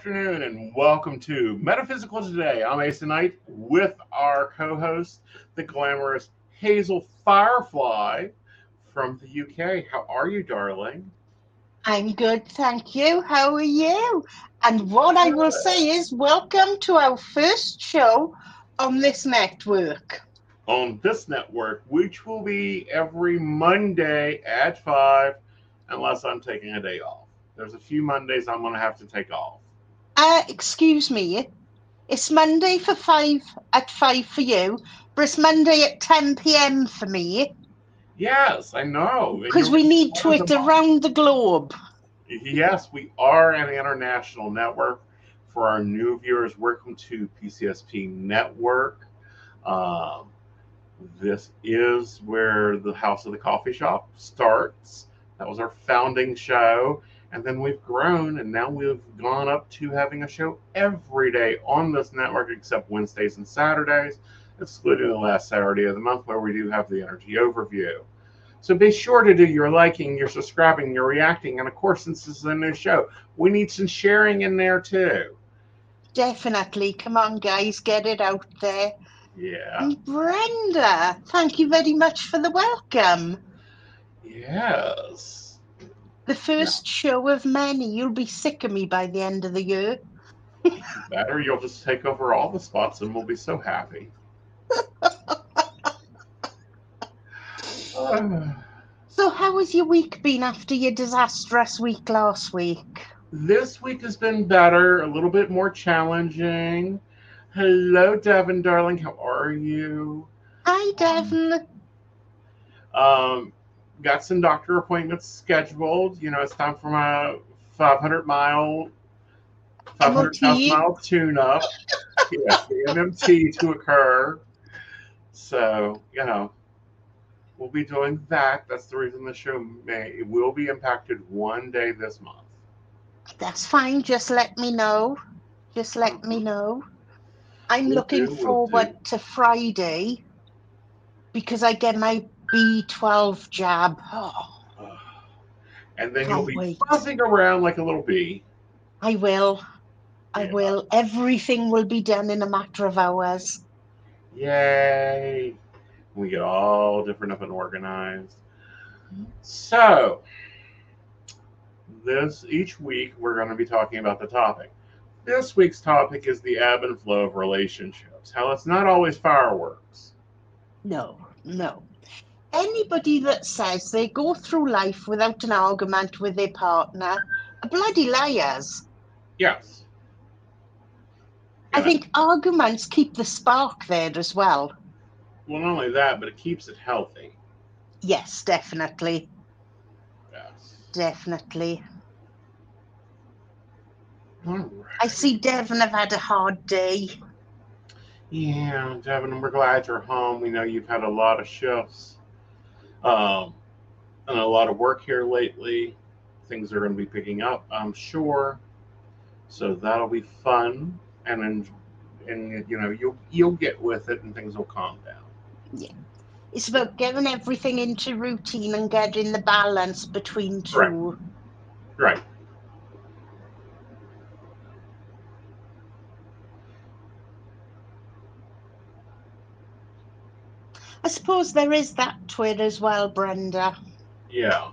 afternoon, and welcome to Metaphysical Today. I'm Asa Knight with our co-host, the glamorous Hazel Firefly from the UK. How are you, darling? I'm good, thank you. How are you? And what I will say is, welcome to our first show on this network. On this network, which will be every Monday at 5, unless I'm taking a day off. There's a few Mondays I'm going to have to take off. Excuse me, it's Monday for 5 for you, but it's Monday at 10 p.m. for me. Yes, I know. Because we need to it around the globe. Yes, we are an international network. For our new viewers, welcome to PCSP Network. Um, this is where the House of the Coffee Shop starts. That was our founding show. And then we've grown, and now we've gone up to having a show every day on this network, except Wednesdays and Saturdays, excluding the last Saturday of the month, where we do have the energy overview. So be sure to do your liking, your subscribing, your reacting, and of course, since this is a new show, we need some sharing in there too. Definitely. Come on, guys, get it out there. Yeah. And Brenda, thank you very much for the welcome. Yes. The first show of many. You'll be sick of me by the end of the year. Better, you'll just take over all the spots and we'll be so happy. So how has your week been after your disastrous week last week? This week has been better, a little bit more challenging. Hello, Devin, darling. How are you? Hi, Devin. Got some doctor appointments scheduled. You know, it's time for my 500,000 mile tune-up. Yes, the MMT to occur. So, we'll be doing that. That's the reason the show will be impacted one day this month. That's fine. Just let me know. I'm looking forward to Friday because I get my B12 jab. And then you'll be buzzing around like a little bee. I will. Everything will be done in a matter of hours. Yay. We get all different up and organized. So, each week we're going to be talking about the topic. This week's topic is the ebb and flow of relationships. How it's not always fireworks. No. Anybody that says they go through life without an argument with their partner are bloody liars. Yes. I think arguments keep the spark there as well. Well, not only that, but it keeps it healthy. Yes, definitely. Yes. Definitely. All right. I see Devin have had a hard day. Yeah, Devin, we're glad you're home. We know you've had a lot of shifts and a lot of work here lately. Things are going to be picking up, I'm sure. So that'll be fun, and you'll get with it, and things will calm down. Yeah, it's about getting everything into routine and getting the balance between two. Right. I suppose there is that to it as well, Brenda. Yeah.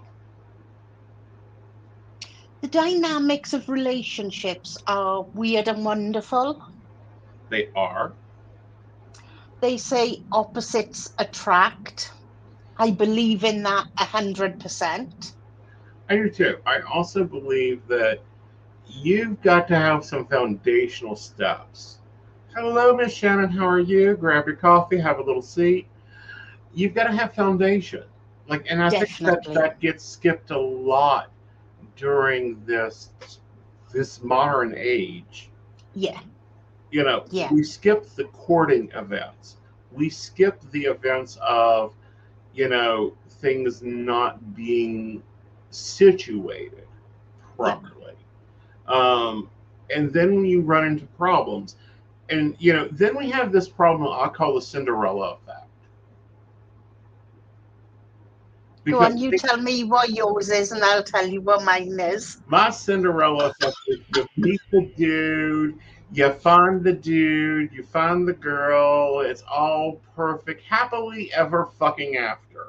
The dynamics of relationships are weird and wonderful. They are. They say opposites attract. I believe in that 100%. I do too. I also believe that you've got to have some foundational steps. Hello, Miss Shannon. How are you? Grab your coffee, have a little seat. You've got to have foundation. And I think that gets skipped a lot during this modern age. Yeah. We skip the courting events. We skip the events of, things not being situated properly. And then when you run into problems, and, then we have this problem I call the Cinderella effect. Go on, you tell me what yours is, and I'll tell you what mine is. My Cinderella effect is you meet the dude, you find the dude, you find the girl, it's all perfect, happily ever fucking after.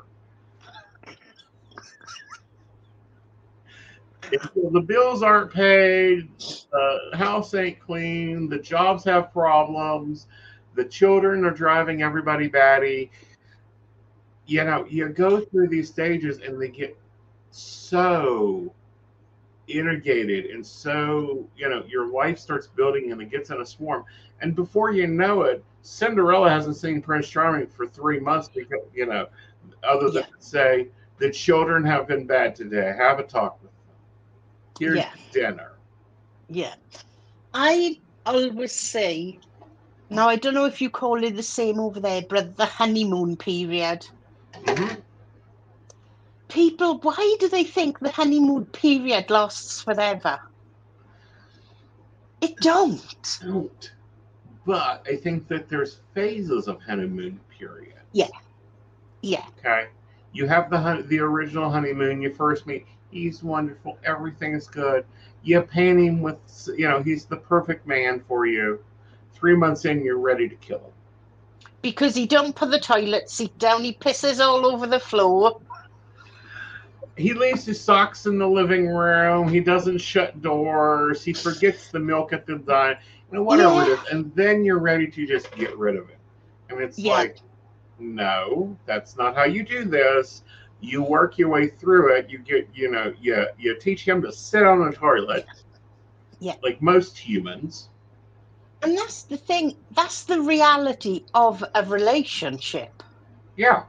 If the bills aren't paid, the house ain't clean, the jobs have problems, the children are driving everybody batty. You know, you go through these stages and they get so irrigated and so, you know, your life starts building and it gets in a swarm. And before you know it, Cinderella hasn't seen Prince Charming for 3 months because, you know, other than to say, the children have been bad today. Have a talk with them. Here's dinner. Yeah. I always say, now I don't know if you call it the same over there, but the honeymoon period. Mm-hmm. People, why do they think the honeymoon period lasts forever? It don't. But I think that there's phases of honeymoon period. Yeah. Okay. You have the original honeymoon. You first meet. He's wonderful. Everything is good. You paint him with, you know, he's the perfect man for you. 3 months in, you're ready to kill him. Because he don't put the toilet seat down. He pisses all over the floor. He leaves his socks in the living room. He doesn't shut doors. He forgets the milk at the diner. You know, whatever it is. And then you're ready to just get rid of it. And it's like, no, that's not how you do this. You work your way through it. You get, you know, you teach him to sit on the toilet. Yeah. Like most humans. And that's the thing. That's the reality of a relationship. Yeah.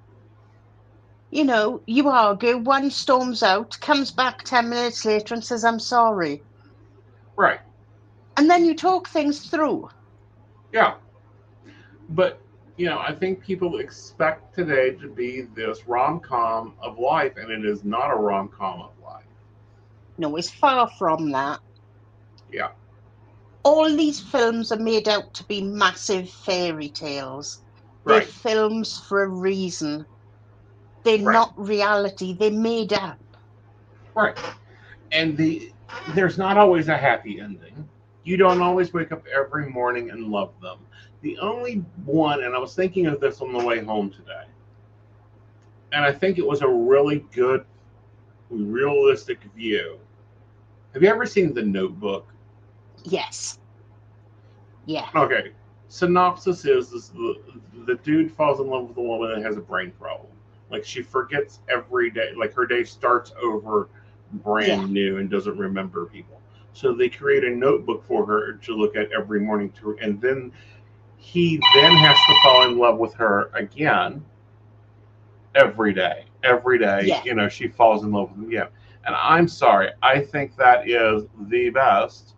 You know, you argue, one storms out, comes back 10 minutes later and says, I'm sorry. Right. And then you talk things through. Yeah. But, you know, I think people expect today to be this rom-com of life, and it is not a rom-com of life. No, it's far from that. Yeah. All these films are made out to be massive fairy tales. Right. They're films for a reason. They're not reality. They're made up. Right. And there's not always a happy ending. You don't always wake up every morning and love them. The only one, and I was thinking of this on the way home today, and I think it was a really good, realistic view. Have you ever seen The Notebook? Yes. Yeah. Okay. Synopsis is the dude falls in love with a woman that has a brain problem. Like, she forgets every day. Like, her day starts over brand new and doesn't remember people. So they create a notebook for her to look at every morning, and then he then has to fall in love with her again every day. Every day, you know, she falls in love with him again. And I'm sorry, I think that is the best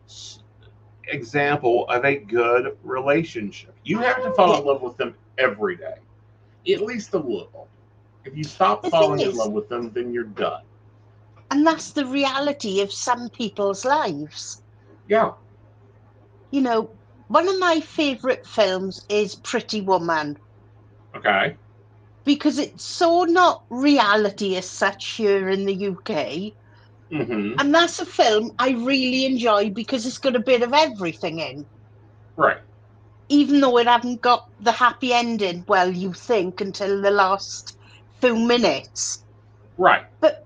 example of a good relationship. You have to fall in love with them every day, at least a little. If you stop falling in love with them, then you're done. And that's the reality of some people's lives. Yeah. You know, one of my favorite films is Pretty Woman. Okay. Because it's so not reality as such here in the UK. Mm-hmm. And that's a film I really enjoy because it's got a bit of everything in. Right. Even though it hasn't got the happy ending, well, you think, until the last few minutes. Right. But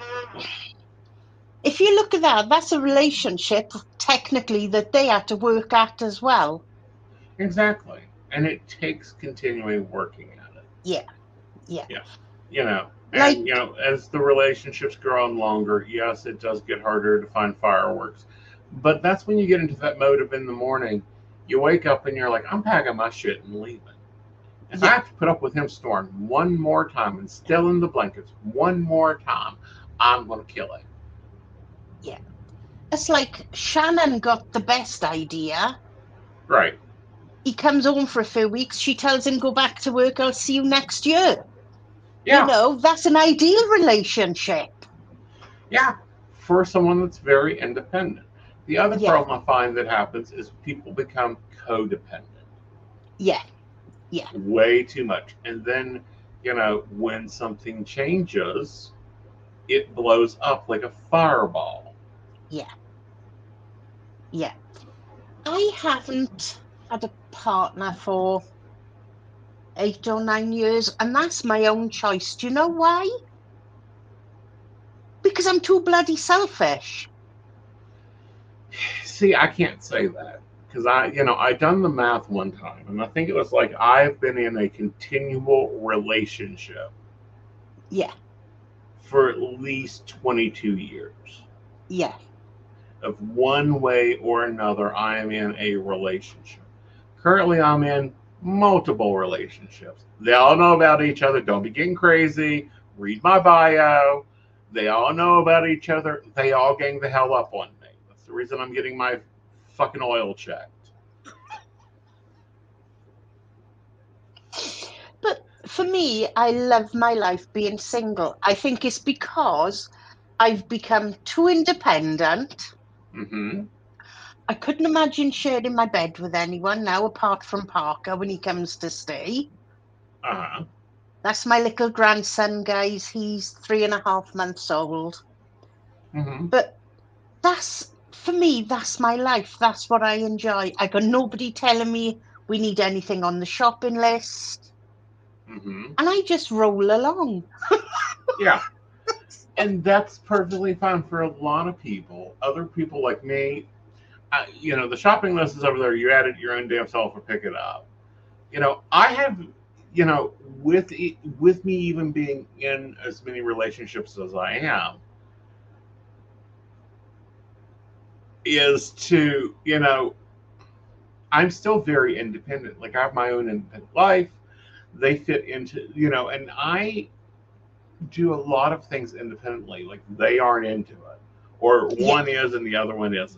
if you look at that, that's a relationship, technically, that they had to work at as well. Exactly. And it takes continuing working at it. Yeah. You know, and, you know, as the relationships grow on longer, yes, it does get harder to find fireworks. But that's when you get into that mode of in the morning, you wake up and you're like, I'm packing my shit and leaving. If I have to put up with him snoring one more time and still in the blankets one more time, I'm going to kill him. Yeah. It's like Shannon got the best idea. Right. He comes home for a few weeks. She tells him, go back to work. I'll see you next year. Yeah. You know, that's an ideal relationship. Yeah. For someone that's very independent. The other problem I find that happens is people become codependent. Yeah. Way too much. And then when something changes, it blows up like a fireball. Yeah. Yeah. I haven't had a partner for 8 or 9 years, and that's my own choice. Do you know why? Because I'm too bloody selfish. See, I can't say that because I done the math one time, and I think it was like I've been in a continual relationship. Yeah. For at least 22 years. Yeah. Of one way or another, I am in a relationship. Currently, I'm in multiple relationships. They all know about each other. Don't be getting crazy. Read my bio. They all know about each other. They all gang the hell up on me. That's the reason I'm getting my fucking oil checked. But for me, I love my life being single. I think it's because I've become too independent. Mm-hmm. I couldn't imagine sharing my bed with anyone now, apart from Parker when he comes to stay. Uh-huh. That's my little grandson, guys. He's 3.5 months old. Mm-hmm. But for me, that's my life. That's what I enjoy. I got nobody telling me we need anything on the shopping list. Mm-hmm. And I just roll along. Yeah. And that's perfectly fine for a lot of people. Other people like me, the shopping list is over there. You add it your own damn self or pick it up. I have, with me even being in as many relationships as I am, is to, I'm still very independent. Like I have my own independent life. They fit into, and I do a lot of things independently. Like they aren't into it, or one is and the other one isn't.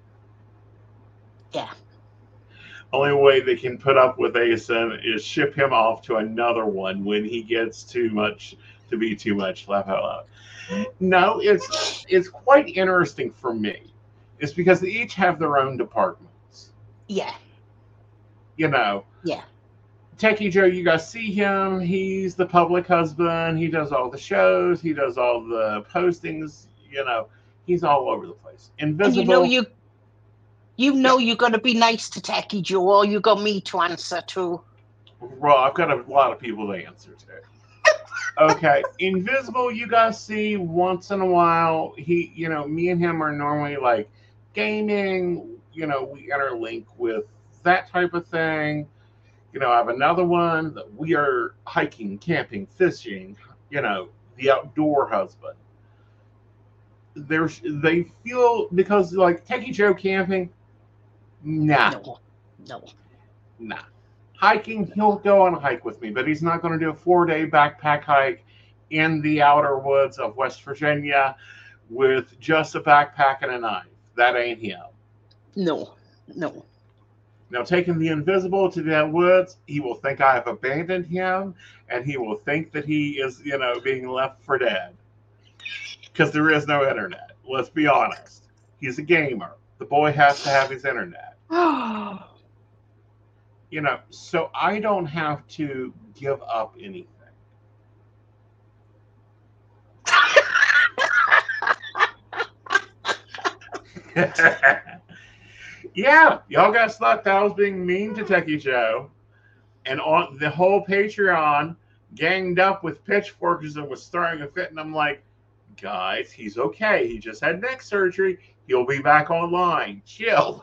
Yeah. Only way they can put up with Asen is ship him off to another one when he gets too much to be too much. Laugh out loud. No, it's quite interesting for me. It's because they each have their own departments. Yeah. Yeah. Techie Joe, you guys see him. He's the public husband. He does all the shows. He does all the postings. He's all over the place. Invisible. And you're going to be nice to Techie Joe, or you got me to answer to. Well, I've got a lot of people to answer to. Okay, Invisible, you guys see once in a while. He, me and him are normally like gaming. We interlink with that type of thing. I have another one that we are hiking, camping, fishing. The outdoor husband. They feel because like Techie Joe camping. Nah. Nah. Hiking, he'll go on a hike with me, but he's not going to do a 4-day backpack hike in the outer woods of West Virginia with just a backpack and a knife. That ain't him. No. Now, taking the Invisible to the woods, he will think I have abandoned him, and he will think that he is, being left for dead. Because there is no internet. Let's be honest. He's a gamer. The boy has to have his internet. So I don't have to give up anything. Yeah, y'all guys thought that I was being mean to Techie Joe. And on the whole Patreon ganged up with pitchforks and was throwing a fit. And I'm like, guys, he's okay. He just had neck surgery. He'll be back online. Chill.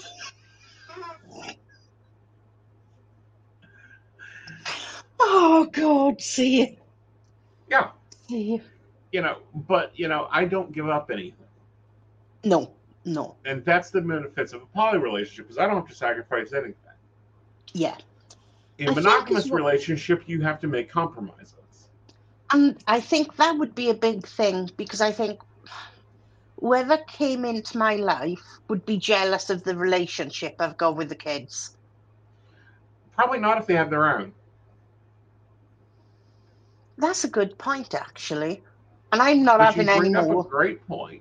Oh, God, see. Yeah. See. But, I don't give up anything. No. And that's the benefits of a poly relationship, because I don't have to sacrifice anything. Yeah. In a monogamous relationship, you have to make compromises. And I think that would be a big thing, because I think whoever came into my life would be jealous of the relationship I've got with the kids. Probably not if they have their own. That's a good point, actually. And I'm not having any more. You bring up a great point.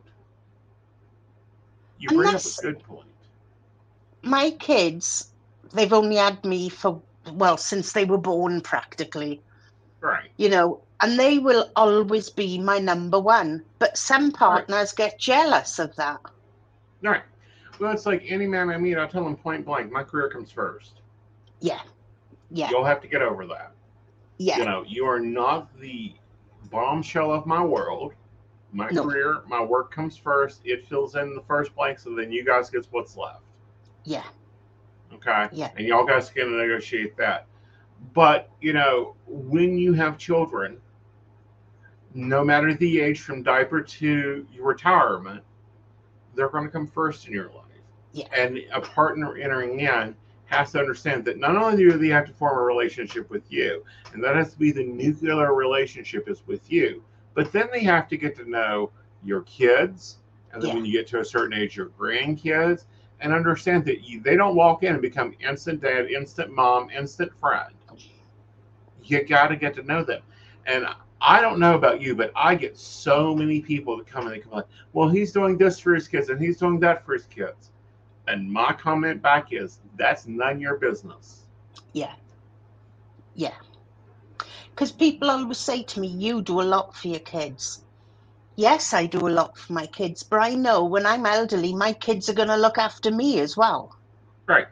You bring up a good point. My kids, they've only had me since they were born, practically. Right. And they will always be my number one. But some partners get jealous of that. Right. Well, it's like any man I meet, I tell him point blank, my career comes first. Yeah. You'll have to get over that. Yeah. You are not the bombshell of my world. My career, my work comes first. It fills in the first blank, so then you guys get what's left. Yeah. Okay? Yeah. And y'all guys can negotiate that. But, when you have children, no matter the age from diaper to retirement, they're going to come first in your life. Yeah. And a partner entering in has to understand that not only do they have to form a relationship with you, and that has to be the nuclear relationship is with you, but then they have to get to know your kids, and then when you get to a certain age, your grandkids, and understand that they don't walk in and become instant dad, instant mom, instant friend. You got to get to know them. And I don't know about you, but I get so many people that come and they come like, well, he's doing this for his kids and he's doing that for his kids. And my comment back is, that's none of your business. Yeah. Yeah. Because people always say to me, you do a lot for your kids. Yes, I do a lot for my kids, but I know when I'm elderly, my kids are going to look after me as well. Right.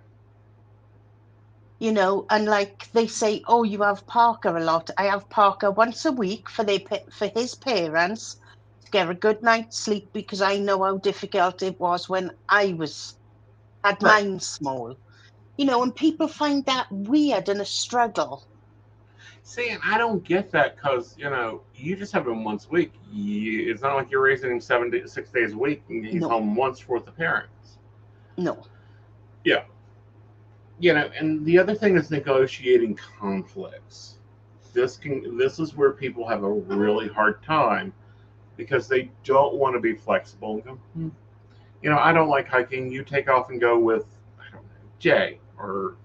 And like they say, oh, you have Parker a lot. I have Parker once a week for his parents to get a good night's sleep, because I know how difficult it was when I had mine small. And people find that weird and a struggle. See, and I don't get that because, you just have him once a week. It's not like you're raising him 6 days a week and he's home once for the parents. No. Yeah. And the other thing is negotiating conflicts. This is where people have a really hard time because they don't want to be flexible and go, I don't like hiking. You take off and go with, I don't know, Jay or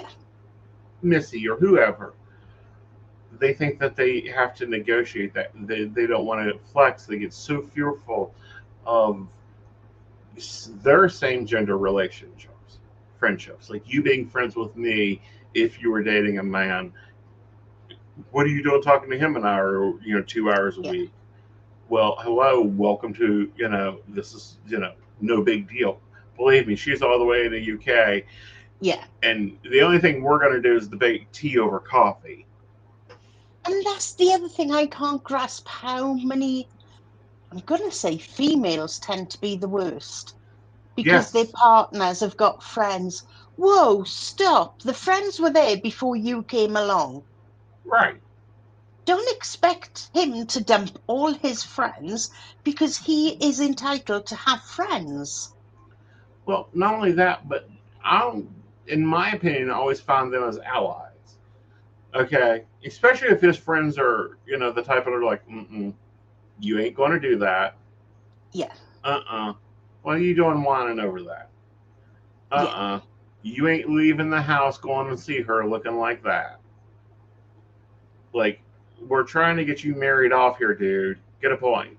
Missy or whoever. They think that they have to negotiate that. They don't want to flex. They get so fearful of their same gender relationships, friendships. Like you being friends with me if you were dating a man. What are you doing talking to him an hour, 2 hours a week? Well, hello, welcome to, this is, no big deal. Believe me, she's all the way in the UK. Yeah. And the only thing we're going to do is debate tea over coffee. And that's the other thing I can't grasp, how many, I'm going to say females tend to be the worst. Because their partners have got friends. Whoa, stop. The friends were there before you came along. Right. Don't expect him to dump all his friends because he is entitled to have friends. Well, not only that, but in my opinion, I always found them as allies. Okay, especially if his friends are, the type that are like, you ain't going to do that. Yeah. What are you doing whining over that? You ain't leaving the house going to see her looking like that. Like, we're trying to get you married off here, dude. Get a point.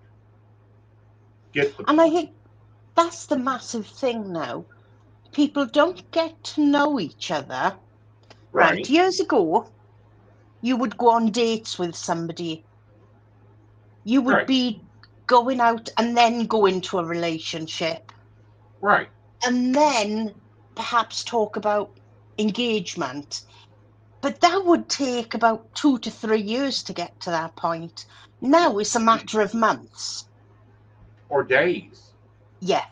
And I think that's the massive thing now. People don't get to know each other. Right. Years ago, you would go on dates with somebody. You would be going out and then go into a relationship. Right. And then perhaps talk about engagement. But that would take about 2 to 3 years to get to that point. Now it's a matter of months. Or days. Yeah.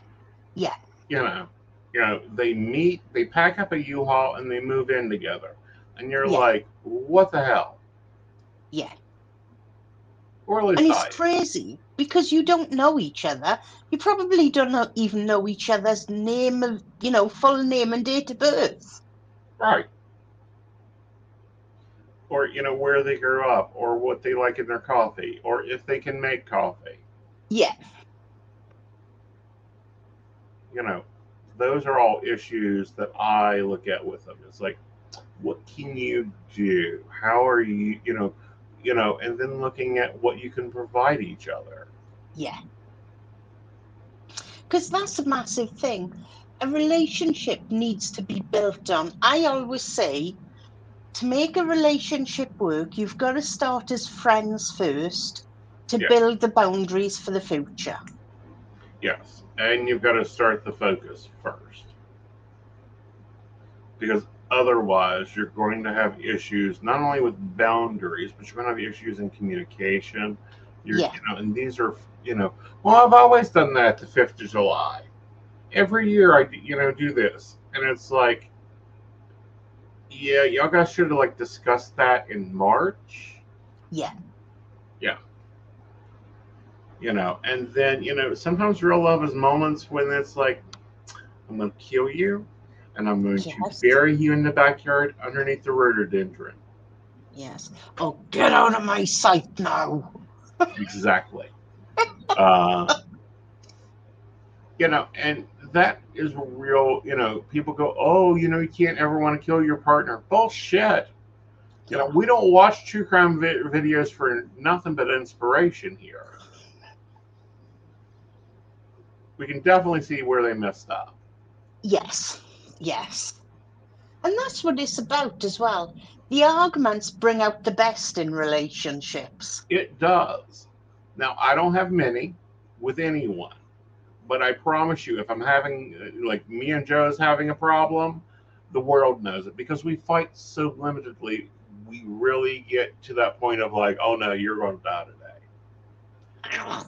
They meet, they pack up a U-Haul, and they move in together. And you're like, what the hell? Yeah. Or at least and it's crazy because you don't know each other. You probably don't even know each other's name of, full name and date of birth. Right. Or, where they grew up, or what they like in their coffee, or if they can make coffee. Yeah. Those are all issues that I look at with them. It's like, what can you do? How are you, and then looking at what you can provide each other. Yeah. Because that's a massive thing. A relationship needs to be built on. I always say, to make a relationship work, you've got to start as friends first to Yeah. build the boundaries for the future. Yes. And you've got to start the focus first. Because otherwise, you're going to have issues not only with boundaries, but you're going to have issues in communication. Yeah. And these are, well, I've always done that the 5th of July. Every year I, do this. And it's like, yeah, y'all guys should have like discussed that in March. Yeah. Yeah. And then, sometimes real love is moments when it's like, I'm going to kill you and I'm going to bury you in the backyard underneath the rhododendron. Yes. Oh, get out of my sight now. Exactly. And that is real, people go, oh, you can't ever want to kill your partner. Bullshit. We don't watch true crime videos for nothing but inspiration here. We can definitely see where they messed up. Yes. And that's what it's about as well. The arguments bring out the best in relationships. It does. Now, I don't have many with anyone, but I promise you, if I'm having, like me and Joe's having a problem, the world knows it because we fight so limitedly. We really get to that point of like, oh no, you're going to die today.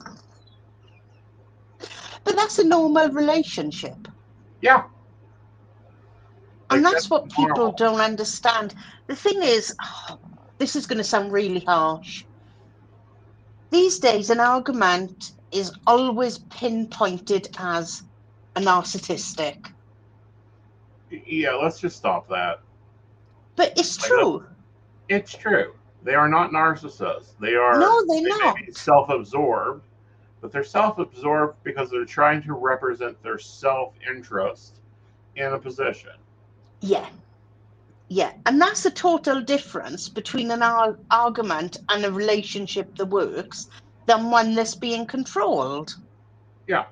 But that's a normal relationship. Yeah. And that's what people don't understand. The thing is, this is going to sound really harsh. These days, an argument is always pinpointed as a narcissistic. Yeah, let's just stop that. But it's true. It's true. They are not narcissists. They are. No, they're not. May be self-absorbed, but they're self-absorbed because they're trying to represent their self-interest in a position. Yeah. And that's a total difference between an argument and a relationship that works than one that's being controlled. Yeah.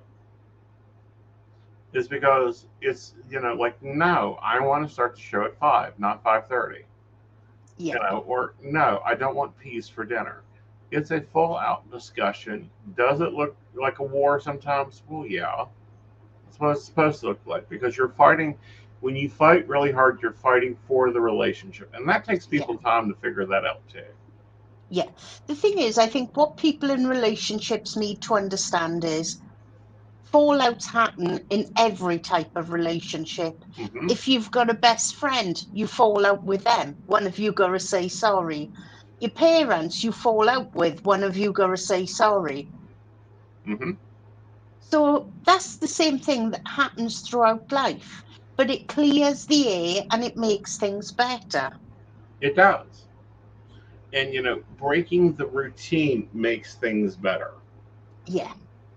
Is because it's, like, no, I want to start the show at 5, not 5:30. Yeah. Or no, I don't want peas for dinner. It's a full out discussion. Does it look like a war sometimes? Well, yeah. That's what it's supposed to look like because you're fighting. When you fight really hard, you're fighting for the relationship. And that takes people time to figure that out too. Yeah. The thing is, I think what people in relationships need to understand is fallouts happen in every type of relationship. Mm-hmm. If you've got a best friend, you fall out with them. One of you got to say sorry. Your parents, you fall out with. One of you got to say sorry. Mm-hmm. So that's the same thing that happens throughout life. But it clears the air and it makes things better. It does. And, breaking the routine makes things better. Yeah.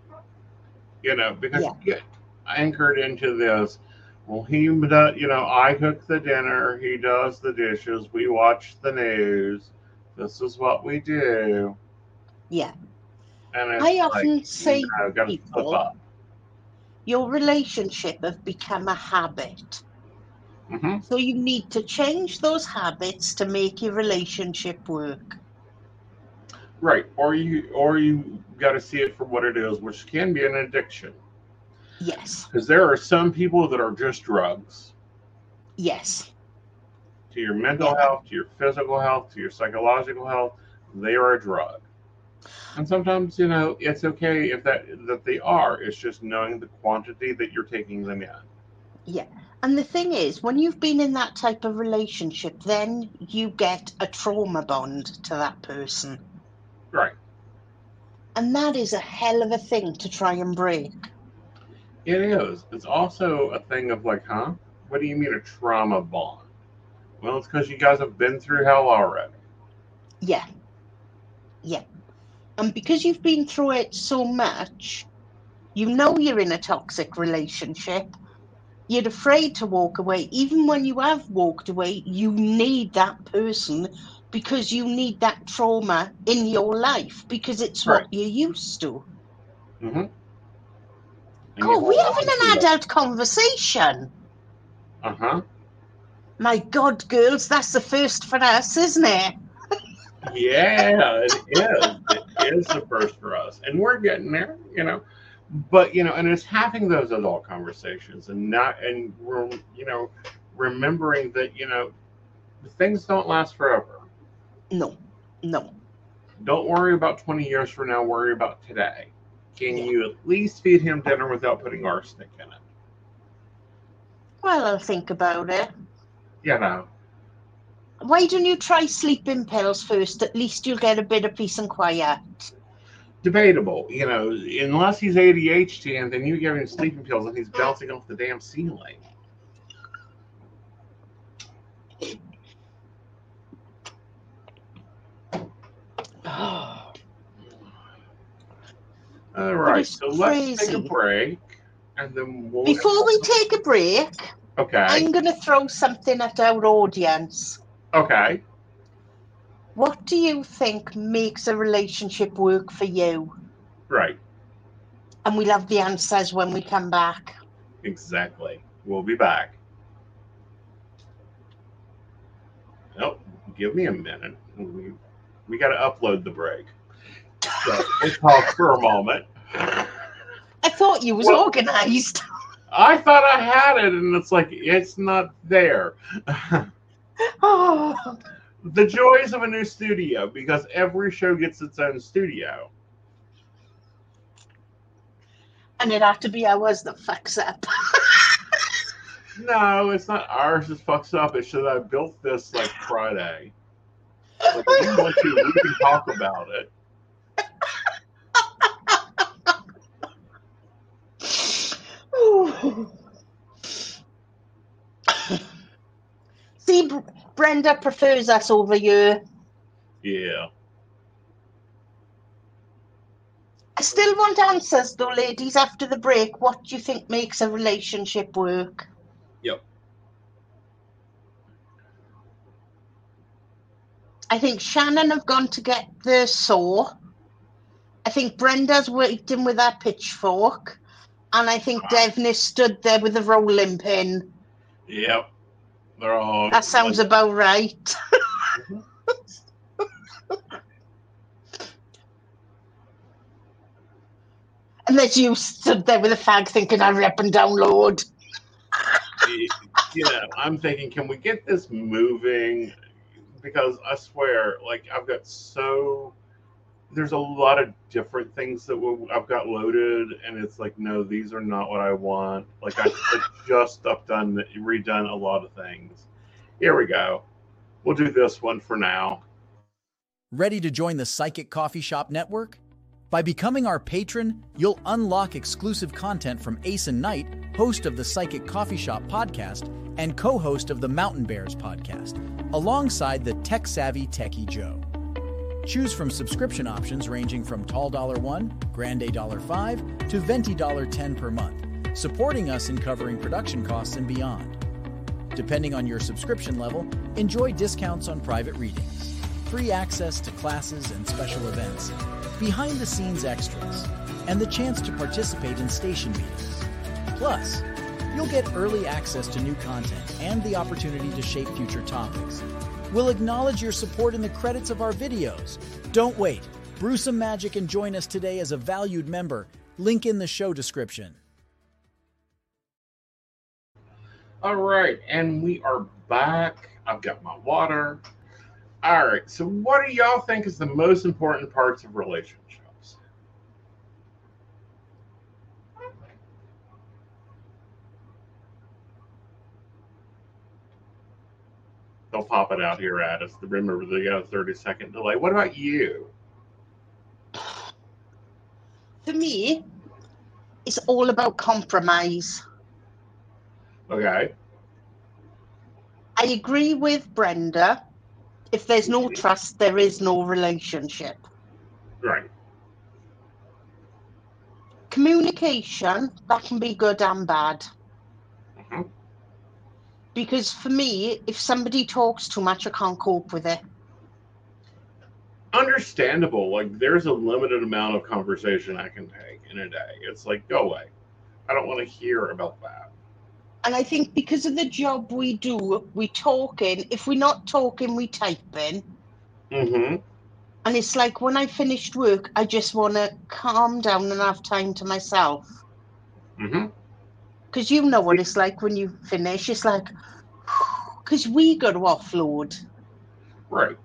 Because you get anchored into this. Well, he does, I cook the dinner, he does the dishes, we watch the news. This is what we do. Yeah. And I often say to people, your relationship have become a habit. Mm-hmm. So you need to change those habits to make your relationship work. Right. Or you got to see it for what it is, which can be an addiction. Yes. Because there are some people that are just drugs. Yes. To your mental health, to your physical health, to your psychological health, they are a drug. And sometimes, it's okay if that they are. It's just knowing the quantity that you're taking them in. Yeah. And the thing is, when you've been in that type of relationship, then you get a trauma bond to that person. Right. And that is a hell of a thing to try and break. It is. It's also a thing of like, huh? What do you mean a trauma bond? Well, it's because you guys have been through hell already. Yeah. And because you've been through it so much, you're in a toxic relationship. You're afraid to walk away. Even when you have walked away, you need that person because you need that trauma in your life because it's what you're used to. Mm-hmm. God, we're having an adult conversation. Uh-huh. My God, girls, that's the first for us, isn't it? Yeah, it is. It is the first for us, and we're getting there, But and it's having those adult conversations, and not, and we're, remembering that things don't last forever. No, no. Don't worry about 20 years from now. Worry about today. Can Yeah. you at least feed him dinner without putting arsenic in it? Well, I'll think about it. Why don't you try sleeping pills first? At least you'll get a bit of peace and quiet. Debatable, unless he's ADHD and then you give him sleeping pills and he's bouncing off the damn ceiling. All right, so let's take a break, and then Before we take a break, okay, I'm going to throw something at our audience. Okay. What do you think makes a relationship work for you? Right. And we'll have the answers when we come back. Exactly. We'll be back. Nope. Give me a minute. We got to upload the break. So we'll talk for a moment. I thought you was organized. I thought I had it, and it's like, it's not there. Oh. The joys of a new studio, because every show gets its own studio. And it had to be ours that fucks up. No, it's not ours that fucks up. It's that I built this like Friday. Like, if you want to, we can talk about it. See, Brenda prefers us over you. Yeah. I still want answers, though, ladies, after the break. What do you think makes a relationship work? Yep. I think Shannon have gone to get the saw. I think Brenda's waiting with her pitchfork. And I think Devney stood there with a rolling pin. Yep. They're all. That sounds about right. Unless you stood there with a fag thinking, hurry up and download. I'm thinking, can we get this moving? Because I swear, like, there's a lot of different things that I've got loaded, and it's like, no, these are not what I want. Like, I just redone a lot of things. Here we go. We'll do this one for now. Ready to join the Psychic Coffee Shop Network? By becoming our patron, you'll unlock exclusive content from Ace and Knight, host of the Psychic Coffee Shop podcast and co-host of the Mountain Bears podcast, alongside the tech-savvy Techie Joe. Choose from subscription options ranging from Tall $1, Grande $5, to Venti $10 per month, supporting us in covering production costs and beyond. Depending on your subscription level, enjoy discounts on private readings, free access to classes and special events, behind-the-scenes extras, and the chance to participate in station meetings. Plus, you'll get early access to new content and the opportunity to shape future topics. We'll acknowledge your support in the credits of our videos. Don't wait. Brew some magic and join us today as a valued member. Link in the show description. All right, and we are back. I've got my water. All right, so what do y'all think is the most important parts of relationships? They'll pop it out here at us. Remember, they got a 30-second delay. What about you? For me, it's all about compromise. Okay. I agree with Brenda. If there's no trust, there is no relationship. Right. Communication, that can be good and bad. Mm-hmm. Because for me, if somebody talks too much, I can't cope with it. Understandable. Like, there's a limited amount of conversation I can take in a day. It's like, go away. I don't want to hear about that. And I think because of the job we do, we talking. If we're not talking, we typing. Mm-hmm. And it's like when I finished work, I just want to calm down and have time to myself. Mm-hmm. Because you know what it's like when you finish. It's like, because we got to offload. Right.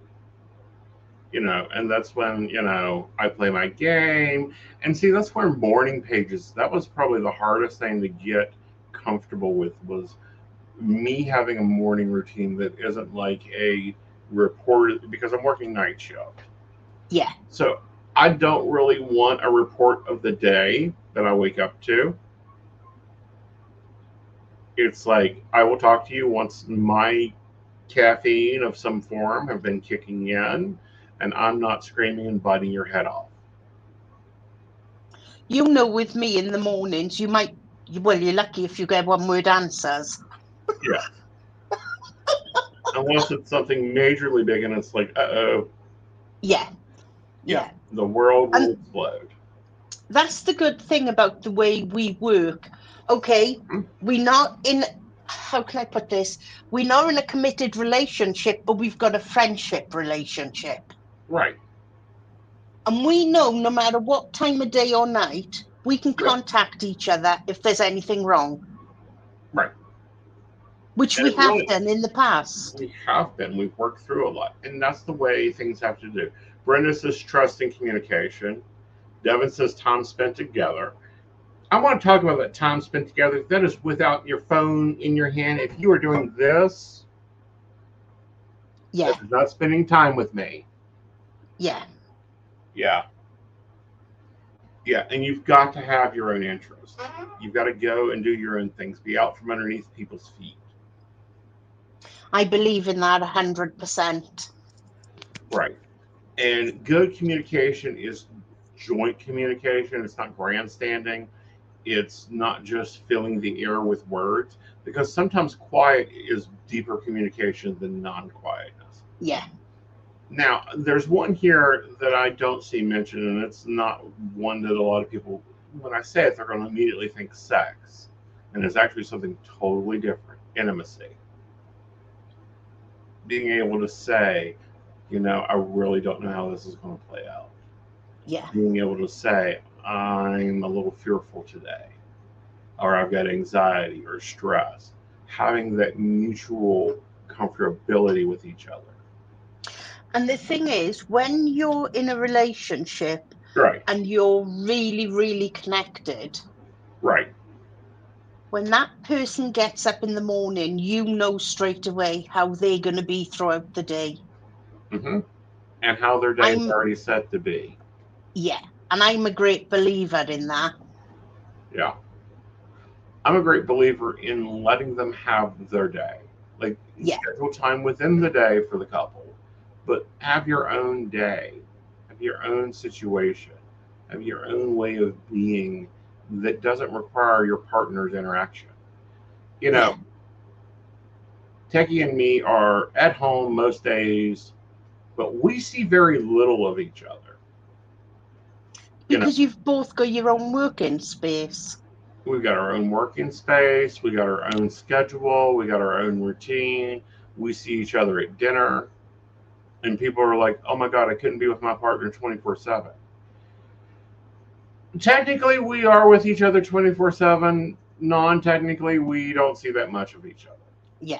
And that's when, I play my game. And see, that's where morning pages, that was probably the hardest thing to get comfortable with, was me having a morning routine that isn't like a report, because I'm working night shift. Yeah. So I don't really want a report of the day that I wake up to. It's like, I will talk to you once my caffeine of some form have been kicking in, and I'm not screaming and biting your head off. With me in the mornings, you're lucky if you get one-word answers. Yeah. Unless it's something majorly big and it's like, uh-oh. Yeah. The world will explode. That's the good thing about the way we work. Okay, we're not in, how can I put this? We're not in a committed relationship, but we've got a friendship relationship. Right. And we know no matter what time of day or night, we can contact each other if there's anything wrong. Right. Which we have done in the past. We have been. We've worked through a lot. And that's the way things have to do. Brenda says trust and communication. Devin says time spent together. I want to talk about that time spent together. That is without your phone in your hand. If you are doing this, that is not spending time with me. Yeah. Yeah. Yeah, and you've got to have your own interests. You've got to go and do your own things. Be out from underneath people's feet. I believe in that 100%. Right. And good communication is joint communication. It's not grandstanding. It's not just filling the air with words, because sometimes quiet is deeper communication than non-quietness. Yeah. Now, there's one here that I don't see mentioned, and it's not one that a lot of people, when I say it, they're going to immediately think sex. And it's actually something totally different. Intimacy. Being able to say, I really don't know how this is going to play out. Yeah. Being able to say, I'm a little fearful today, or I've got anxiety or stress. Having that mutual comfortability with each other. And the thing is, when you're in a relationship, right, and you're really, really connected, right, when that person gets up in the morning, you know straight away how they're going to be throughout the day. Mm-hmm. And how their day is already set to be. Yeah, and I'm a great believer in that. Yeah. I'm a great believer in letting them have their day. Like, schedule time within the day for the couple, but have your own day, have your own situation, have your own way of being that doesn't require your partner's interaction. Techie and me are at home most days, but we see very little of each other. Because you've both got your own working space. We've got our own working space. We got our own schedule. We got our own routine. We see each other at dinner. And people are like, oh my God, I couldn't be with my partner 24/7. Technically, we are with each other 24/7. Non-technically, we don't see that much of each other. Yeah.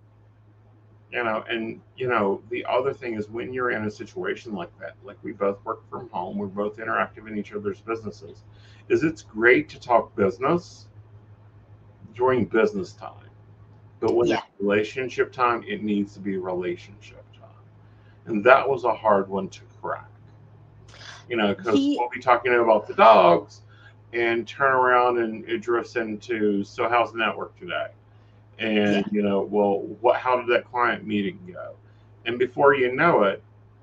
The other thing is, when you're in a situation like that, like we both work from home, we're both interactive in each other's businesses, it's great to talk business during business time. But when it's relationship time, it needs to be relationship time. And that was a hard one to crack. Because we'll be talking about the dogs and turn around and it drifts into, so how's the network today? And, how did that client meeting go? And before you know it,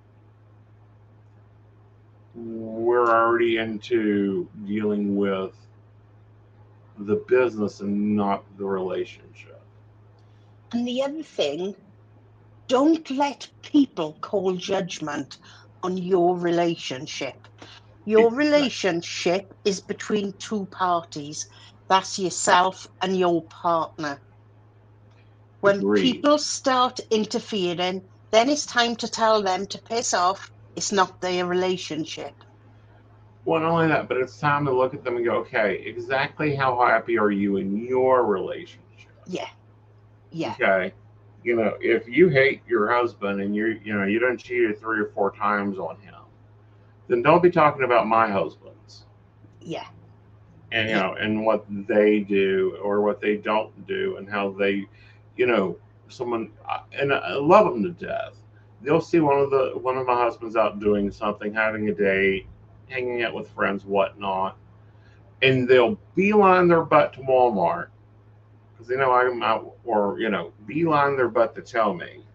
we're already into dealing with the business and not the relationship. And the other thing, don't let people call judgment on your relationship. Your relationship is between two parties. That's yourself and your partner. When Agreed. people start interfering, then it's time to tell them to piss off. It's not their relationship. Well, not only that, but it's time to look at them and go, okay, exactly how happy are you in your relationship? Yeah. Yeah. Okay. If you hate your husband and you done cheated 3 or 4 times on him, then don't be talking about my husbands. Yeah. And and what they do or what they don't do and how they, someone, and I love them to death. They'll see one of my husbands out doing something, having a date, hanging out with friends, whatnot, and they'll beeline their butt to Walmart because they know I'm out, or beeline their butt to tell me.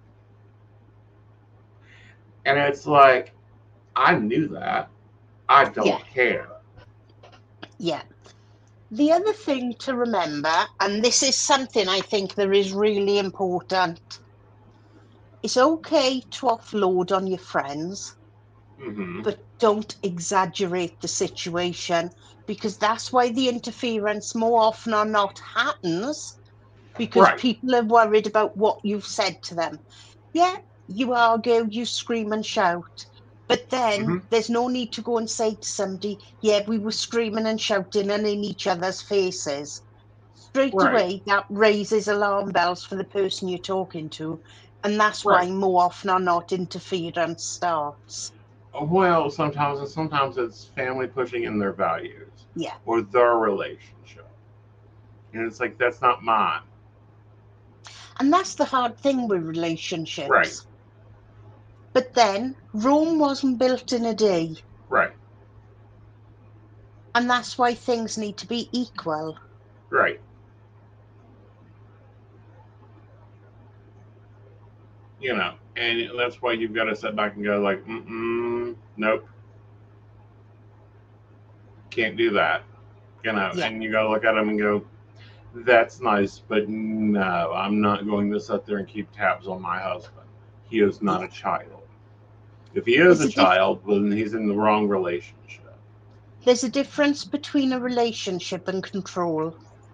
And it's like, I knew that. I don't care. Yeah. The other thing to remember, and this is something I think that is really important, it's okay to offload on your friends, but don't exaggerate the situation, because that's why the interference more often or not happens, because people are worried about what you've said to them. Yeah, you argue, you scream and shout, but then there's no need to go and say to somebody, yeah, we were screaming and shouting and in each other's faces. Straight away, that raises alarm bells for the person you're talking to, and that's why more often or not interference starts. Well, sometimes it's family pushing in their values. Yeah. Or their relationship. And it's like, that's not mine. And that's the hard thing with relationships. Right. But then, Rome wasn't built in a day. Right. And that's why things need to be equal. Right. And that's why you've got to sit back and go like, nope. Can't do that. And you got to look at them and go, that's nice, but no, I'm not going to sit there and keep tabs on my husband. He is not a child. If he is a child, then he's in the wrong relationship. There's a difference between a relationship and control.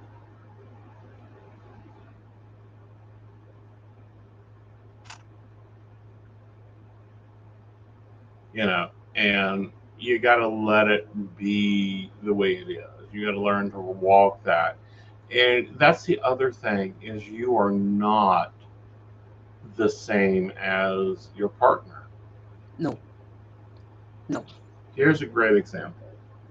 And you got to let it be the way it is. You got to learn to walk that. And that's the other thing, is you are not the same as your partner. No. Here's a great example.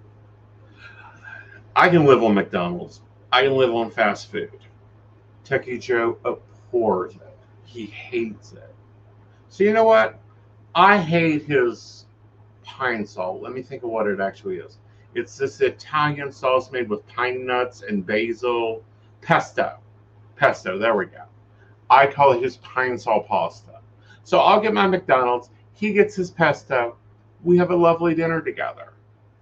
I can live on McDonald's. I can live on fast food. Techie Joe abhors it. He hates it. So you know what? I hate his pine salt. Let me think of what it actually is. It's this Italian sauce made with pine nuts and basil. Pesto, there we go. I call it his pine salt pasta. So I'll get my McDonald's. He gets his pesto. We have a lovely dinner together.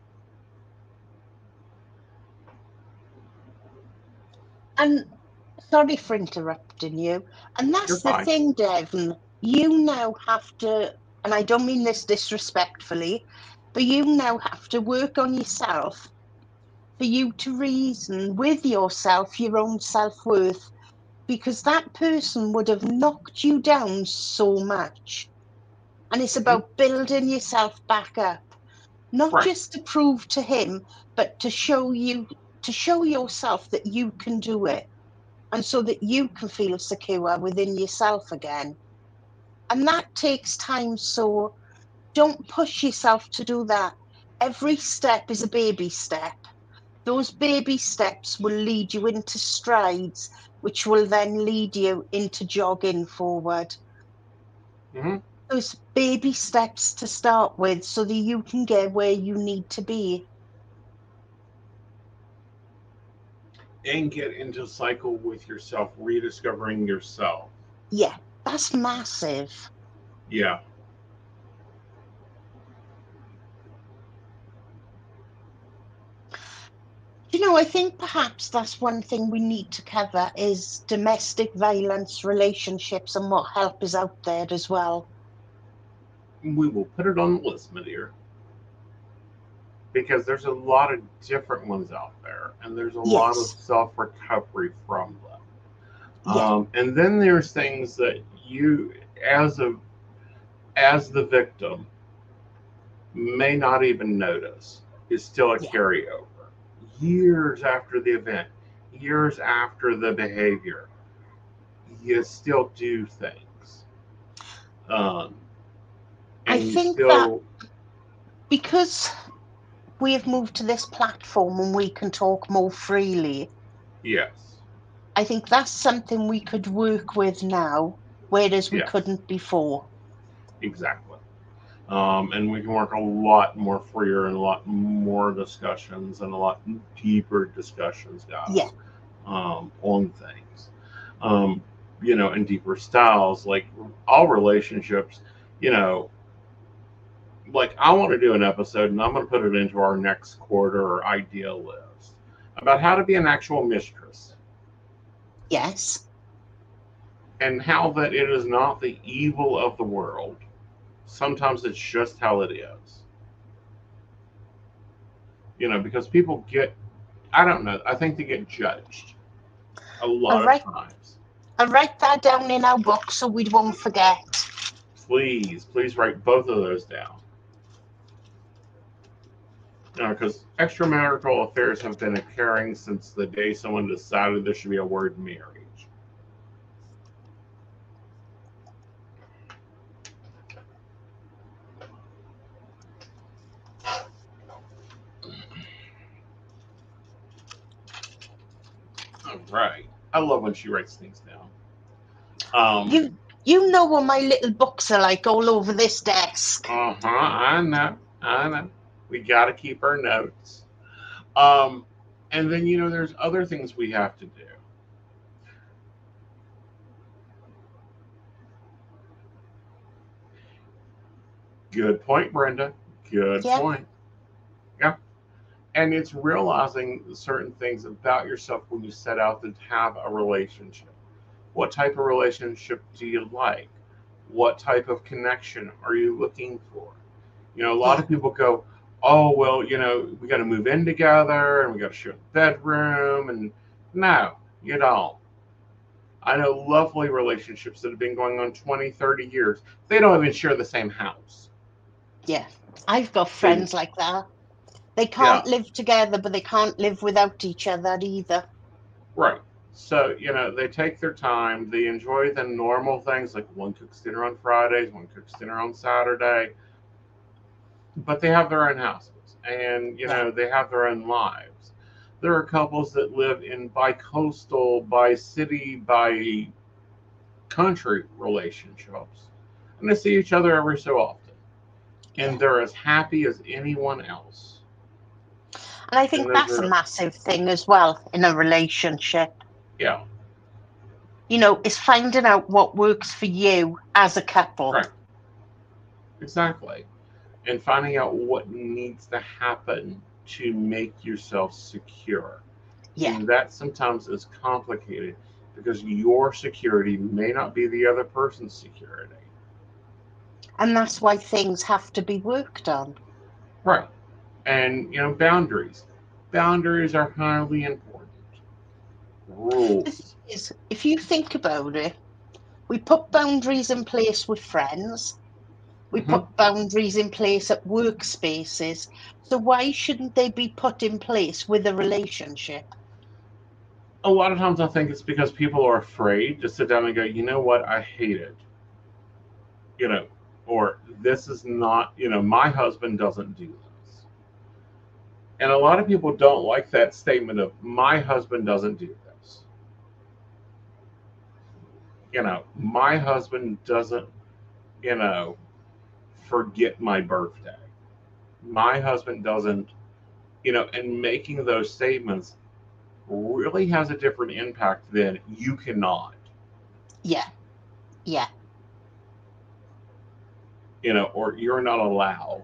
And sorry for interrupting you. And that's the thing, Devon. You now have to, and I don't mean this disrespectfully, but you now have to work on yourself for you to reason with yourself, your own self-worth, because that person would have knocked you down so much. And it's about building yourself back up, not just to prove to him, but to show yourself that you can do it, and so that you can feel secure within yourself again. And that takes time, so don't push yourself to do that. Every step is a baby step. Those baby steps will lead you into strides, which will then lead you into jogging forward. Those baby steps to start with, so that you can get where you need to be. And get into a cycle with yourself, rediscovering yourself. Yeah, that's massive. Yeah. I think perhaps that's one thing we need to cover is domestic violence, relationships, and what help is out there as well. We will put it on the list, my dear. because there's a lot of different ones out there, and there's a lot of Yes. self-recovery from them. Yeah. And then there's things that you, as the victim, may not even notice is still a Yeah. carryover. Years after the event, years after the behavior, you still do things. Um, I and you think that still, because we have moved to this platform and we can talk more freely, yes, I think that's something we could work with now, whereas we yes, couldn't before. exactly. And we can work a lot more freer and a lot more discussions and a lot deeper discussions, guys, Yeah. on things, and deeper styles. Like all relationships, like I want to do an episode, and I'm going to put it into our next quarter idea list about how to be an actual mistress Yes. and how that it is not the evil of the world. Sometimes it's just how it is. Because people get, I don't know, I think they get judged a lot of times. I'll write that down in our book so we won't forget. Please write both of those down. Because extramarital affairs have been occurring since the day someone decided there should be a word marriage. All right. I love when she writes things down. You know what my little books are like all over this desk. I know. We got to keep our notes. And then, there's other things we have to do. Good point, Brenda. Good point. Yeah. And it's realizing certain things about yourself when you set out to have a relationship. What type of relationship do you like? What type of connection are you looking for? A lot of people go, oh, well, we got to move in together and we got to share a bedroom. And no, you don't. I know lovely relationships that have been going on 20, 30 years. They don't even share the same house. Yeah, I've got friends like that. They can't live together, but they can't live without each other either. Right. So, they take their time. They enjoy the normal things, like one cooks dinner on Fridays, one cooks dinner on Saturday. But they have their own houses, and, they have their own lives. There are couples that live in bi-coastal, bi-city, bi-country relationships, and they see each other every so often. And they're as happy as anyone else. And I think that's a massive thing as well in a relationship. Yeah. It's finding out what works for you as a couple. Right. Exactly. And finding out what needs to happen to make yourself secure. Yeah. And that sometimes is complicated because your security may not be the other person's security. And that's why things have to be worked on. Right. And, boundaries. Boundaries are highly important. Rules. If you think about it, we put boundaries in place with friends. We put boundaries in place at workspaces. So why shouldn't they be put in place with a relationship? A lot of times I think it's because people are afraid to sit down and go, you know what, I hate it. Or this is not, my husband doesn't do this. And a lot of people don't like that statement of, my husband doesn't do this. My husband doesn't, forget my birthday. My husband doesn't, and making those statements really has a different impact than you cannot. Yeah. Yeah. Or you're not allowed.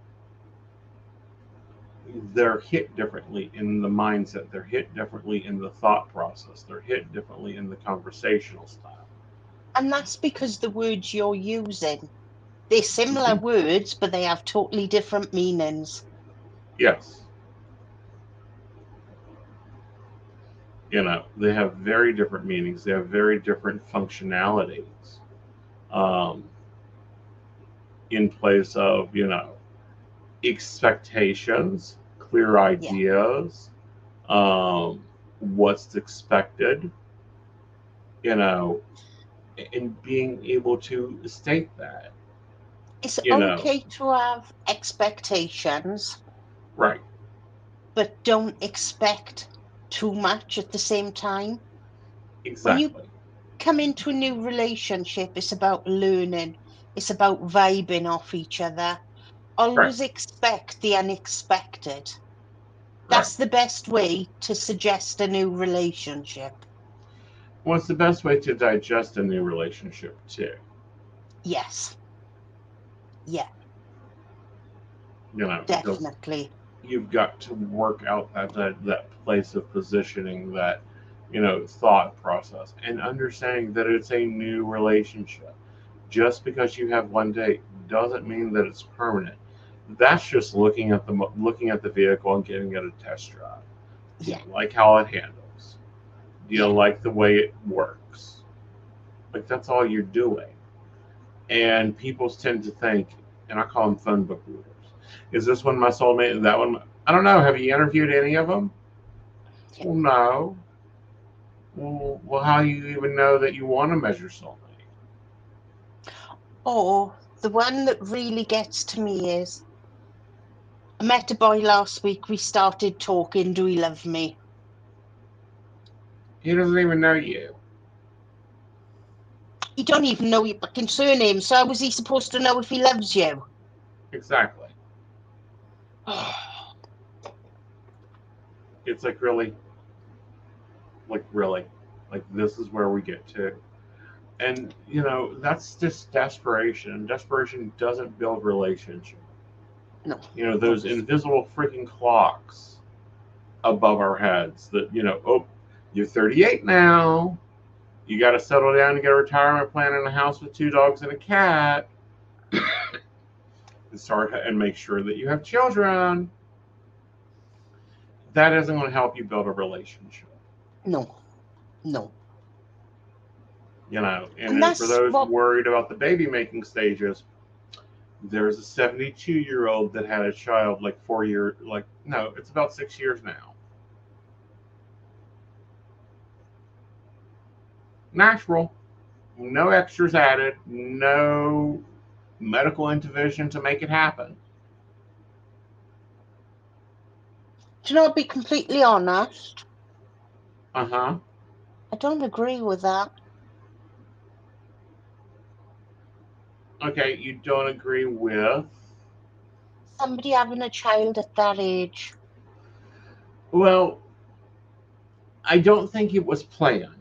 They're hit differently in the mindset. They're hit differently in the thought process. They're hit differently in the conversational style. And that's because the words you're using, they're similar words, but they have totally different meanings. Yes. They have very different meanings. They have very different functionalities. Um, in place of, expectations, clear ideas, what's expected, and being able to state that. It's okay to have expectations. Right. But don't expect too much at the same time. Exactly. When you come into a new relationship, it's about learning. It's about vibing off each other. Always expect the unexpected. That's the best way to suggest a new relationship. Well, it's the best way to digest a new relationship, too. Yes. Yeah. Definitely. You've got to work out that place of positioning, that, thought process, and understanding that it's a new relationship. Just because you have one date doesn't mean that it's permanent. That's just looking at the vehicle and getting it a test drive. Do you like how it handles? Do you like the way it works? Like, that's all you're doing. And people tend to think, and I call them phone book readers. Is this one my soulmate and that one? I don't know. Have you interviewed any of them? Yeah. Well, no. Well, how do you even know that you want to measure soulmate? Oh, the one that really gets to me is, I met a boy last week. We started talking. Do he love me? He doesn't even know you. He don't even know your fucking surname. So how was he supposed to know if he loves you? Exactly. It's like, really? Like, really? Like, this is where we get to. And, that's just desperation. Desperation doesn't build relationship. No. Those invisible freaking clocks above our heads that, oh, you're 38 now. You got to settle down and get a retirement plan in a house with 2 dogs and a cat. And make sure that you have children. That isn't going to help you build a relationship. No. And for those worried about the baby making stages, there's a 72-year-old that had a child like 4 years, it's about 6 years now. Natural. No extras added. No medical intervention to make it happen. Do you know, I'll be completely honest. I don't agree with that. Okay, you don't agree with? Somebody having a child at that age. Well, I don't think it was planned.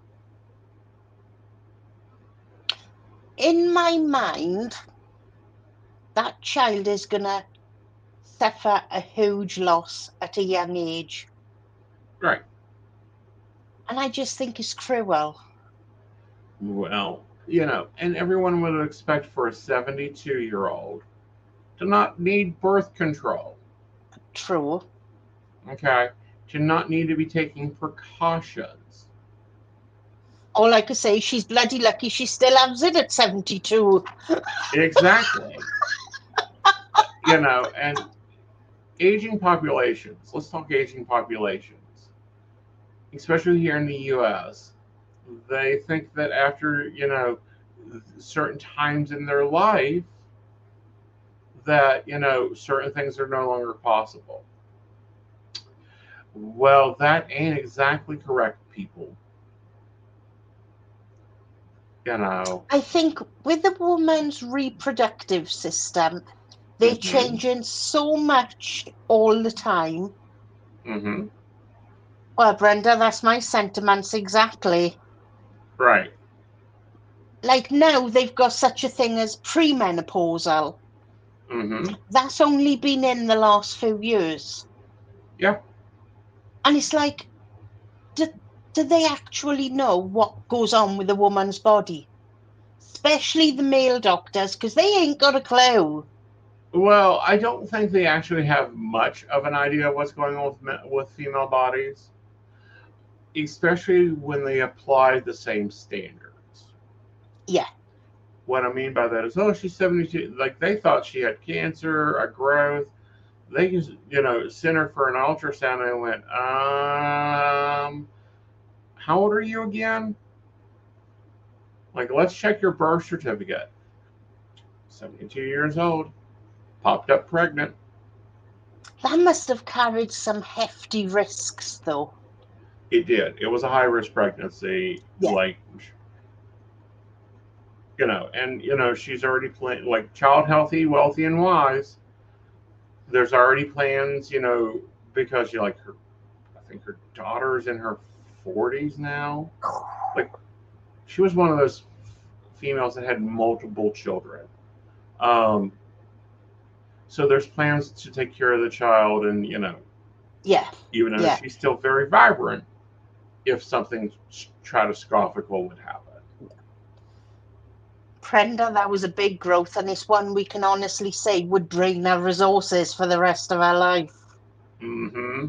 In my mind, that child is going to suffer a huge loss at a young age. Right. And I just think it's cruel. Well, and everyone would expect for a 72-year-old to not need birth control. True. Okay. To not need to be taking precautions. All I could say, she's bloody lucky she still has it at 72. Exactly. And aging populations. Let's talk aging populations. Especially here in the U.S. They think that after, certain times in their life, that, certain things are no longer possible. Well, that ain't exactly correct, people. I think with the woman's reproductive system, they're changing so much all the time. Mm-hmm. Well, Brenda, that's my sentiments exactly. Right. Like now, they've got such a thing as premenopausal. Mm-hmm. That's only been in the last few years. Yeah. And it's like, do they actually know what goes on with a woman's body? Especially the male doctors, because they ain't got a clue. Well, I don't think they actually have much of an idea of what's going on with female bodies, especially when they apply the same standards. Yeah. What I mean by that is, oh, she's 72. Like they thought she had cancer, a growth. They just, sent her for an ultrasound and went, how old are you again? Like, let's check your birth certificate. 72 years old, popped up pregnant. That must have carried some hefty risks, though. It did. It was a high risk pregnancy. Yeah. Like, she's already planned, like, child healthy, wealthy, and wise. There's already plans, because I think her daughter's in her 40s now. Like, she was one of those females that had multiple children. So there's plans to take care of the child, and yeah, even though she's still very vibrant, if something catastrophical would happen. Brenda, that was a big growth, and it's one we can honestly say would drain our resources for the rest of our life. Mm-hmm.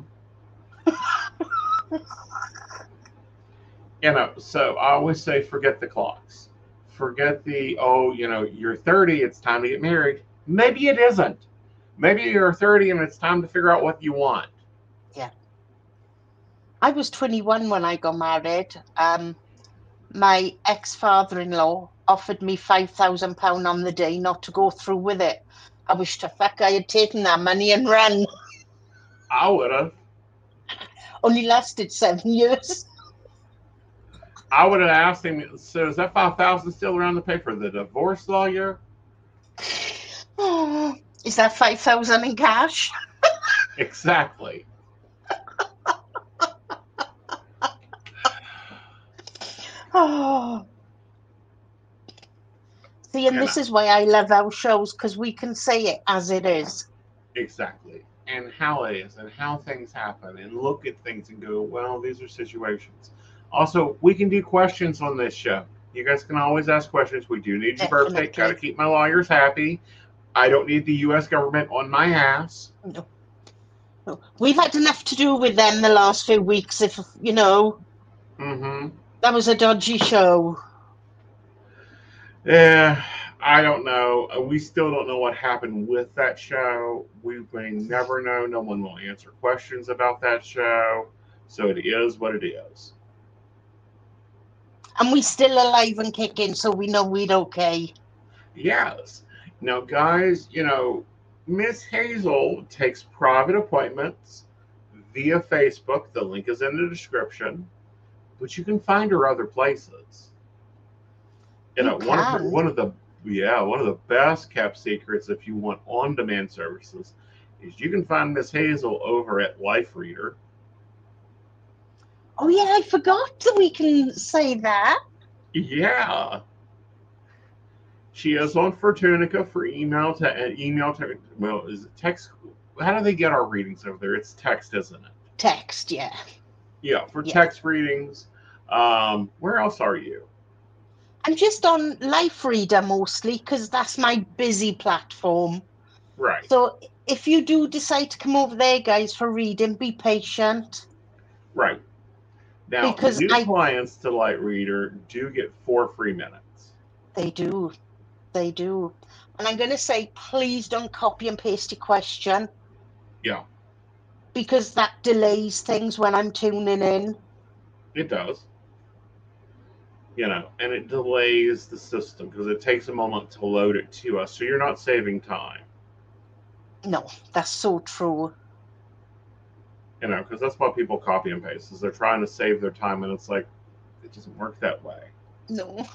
So I always say, forget the clocks. Forget the, you're 30, it's time to get married. Maybe it isn't. Maybe you're 30 and it's time to figure out what you want. Yeah. I was 21 when I got married. My ex-father-in-law offered me £5,000 on the day not to go through with it. I wish to fuck I had taken that money and run. I would have. Only lasted 7 years. I would have asked him, so is that $5,000 still around to pay for the divorce lawyer? Is that 5,000 in cash? Exactly. Oh. See, and this is why I love our shows, because we can say it as it is. Exactly. And how it is, and how things happen, and look at things and go, well, these are situations. Also, we can do questions on this show. You guys can always ask questions. We do need your birthday. Got to keep my lawyers happy. I don't need the U.S. government on my ass. No. We've had enough to do with them the last few weeks, if. Mm-hmm. That was a dodgy show. Yeah, I don't know. We still don't know what happened with that show. We may never know. No one will answer questions about that show. So it is what it is. And we're still alive and kicking, so we know we're okay. Yes. Now, guys, Miss Hazel takes private appointments via Facebook. The link is in the description. But you can find her other places. One of the best kept secrets, if you want on-demand services, is you can find Miss Hazel over at Life Reader. Oh yeah, I forgot that we can say that. Yeah. She is on Fortunica for email to well, is it text? How do they get our readings over there? It's text, isn't it? Text, yeah. Yeah, for text readings. Where else are you? I'm just on Life Reader mostly, because that's my busy platform. Right. So if you do decide to come over there, guys, for reading, be patient. Right. Now, because new clients to Light Reader do get 4 free minutes. They do. They do. And I'm going to say, please don't copy and paste your question. Yeah. Because that delays things when I'm tuning in. It does. And it delays the system because it takes a moment to load it to us. So you're not saving time. No, that's so true. Because that's why people copy and paste, is they're trying to save their time, and it's like, it doesn't work that way. No.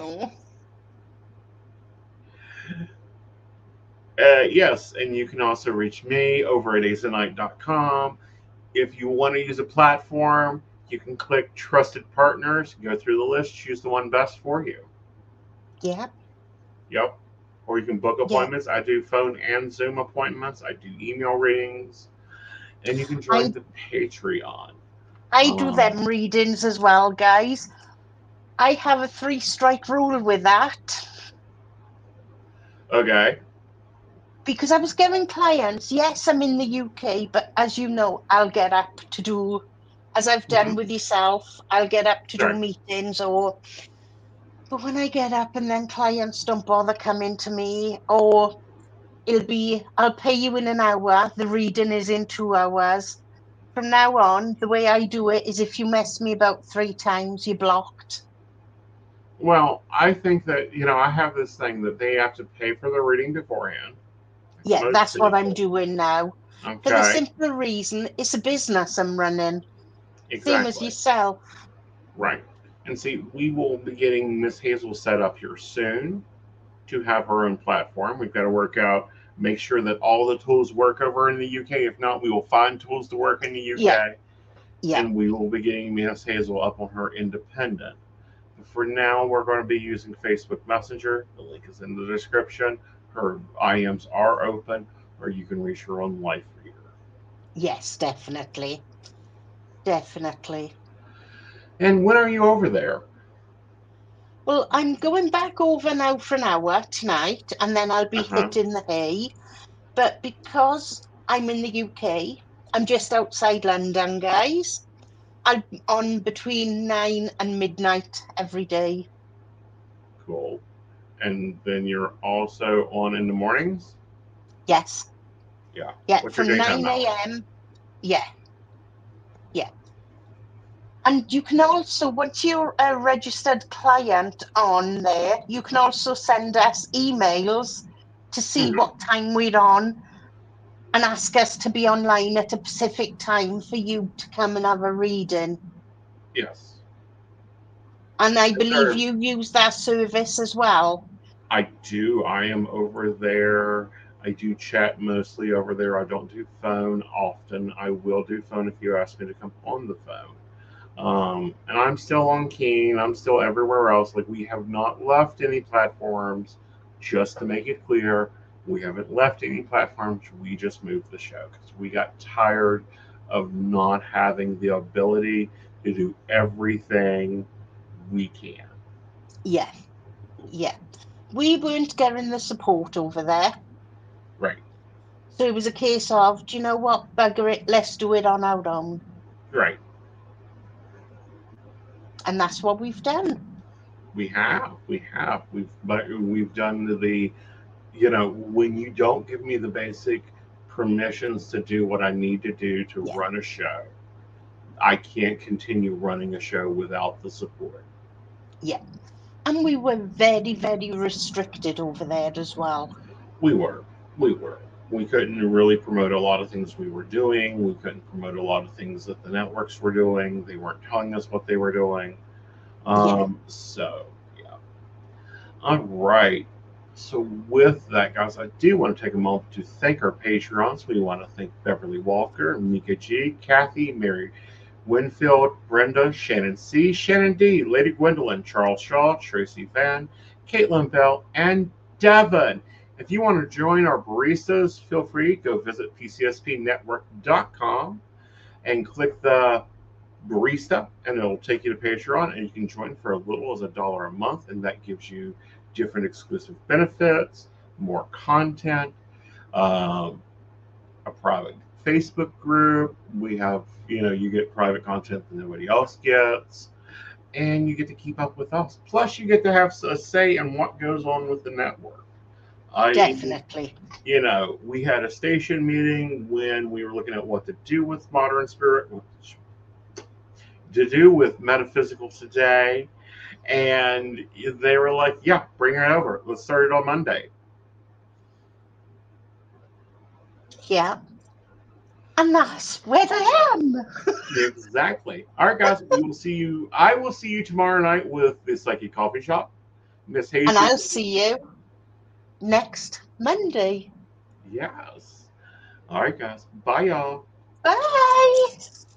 Yes, and you can also reach me over at acenite.com. If you want to use a platform, you can click Trusted Partners, go through the list, choose the one best for you. Yeah. Yep. Or you can book appointments. Yeah. I do phone and Zoom appointments. I do email readings. And you can join the Patreon. I do them readings as well, guys. I have a 3-strike rule with that. Okay. because I was getting clients. Yes, I'm in the UK, but as you know, I'll get up to do, as I've done with yourself, I'll get up to do Right. meetings but when I get up and then clients don't bother coming to me, or it'll be, I'll pay you in an hour, the reading is in 2 hours. From now on, the way I do it is if you mess me about 3 times, you're blocked. Well, I think that, I have this thing that they have to pay for the reading beforehand. Yeah, Most that's what I'm people. doing now. For the Okay, simple reason, it's a business I'm running. Same as exactly. yourself. Right. And see, we will be getting Miss Hazel set up here soon to have her own platform. We've got to make sure that all the tools work over in the UK. If not, we will find tools to work in the UK. Yeah. And we will be getting Miss Hazel up on her independent. But for now, we're going to be using Facebook Messenger. The link is in the description. Her IMs are open, or you can reach her on Life Reader. Yes, definitely. Definitely. And when are you over there? Well, I'm going back over now for an hour tonight, and then I'll be Uh-huh. hitting the hay. But because I'm in the UK, I'm just outside London, guys. I'm on between 9 and midnight every day. Cool. And then you're also on in the mornings? Yes. Yeah. Yeah, What's your from daytime 9 hours? a.m. Yeah. Yeah. And you can also, once you're a registered client on there, you can also send us emails to see what time we're on and ask us to be online at a specific time for you to come and have a reading. Yes. And I Is believe there- you use that service as well. I do. I am over there. I do chat mostly over there. I don't do phone often. I will do phone if you ask me to come on the phone. And I'm still on Keen. I'm still everywhere else. Like, we have not left any platforms, just to make it clear. We haven't left any platforms. We just moved the show because we got tired of not having the ability to do everything we can. Yeah. Yeah. We weren't getting the support over there. Right. So it was a case of, do you know what, bugger it, let's do it on our own. Right. And that's what we've done. We have. We've done when you don't give me the basic permissions to do what I need to do to run a show, I can't continue running a show without the support. Yeah. And we were very, very restricted over there as well. We were. We couldn't really promote a lot of things we were doing. We couldn't promote a lot of things that the networks were doing. They weren't telling us what they were doing. So, yeah. All right. So with that, guys, I do want to take a moment to thank our Patreons. We want to thank Beverly Walker, Mika G, Kathy, Mary Winfield, Brenda, Shannon C, Shannon D, Lady Gwendolyn, Charles Shaw, Tracy Van, Caitlin Bell, and Devin. If you want to join our baristas, feel free. Go visit PCSPnetwork.com and click the barista, and it'll take you to Patreon, and you can join for as little as $1 a month, and that gives you different exclusive benefits, more content, a private Facebook group. We have, you get private content that nobody else gets, and you get to keep up with us. Plus, you get to have a say in what goes on with the network. Definitely. We had a station meeting when we were looking at what to do with Modern Spirit, to do with Metaphysical Today, and they were like, yeah, bring it over. Let's start it on Monday. Yeah. And that's where I am. Exactly. All right, guys, I will see you tomorrow night with the Psychic Coffee Shop. Miss Hazel. And I'll see you next Monday. Yes. All right, guys. Bye, y'all. Bye.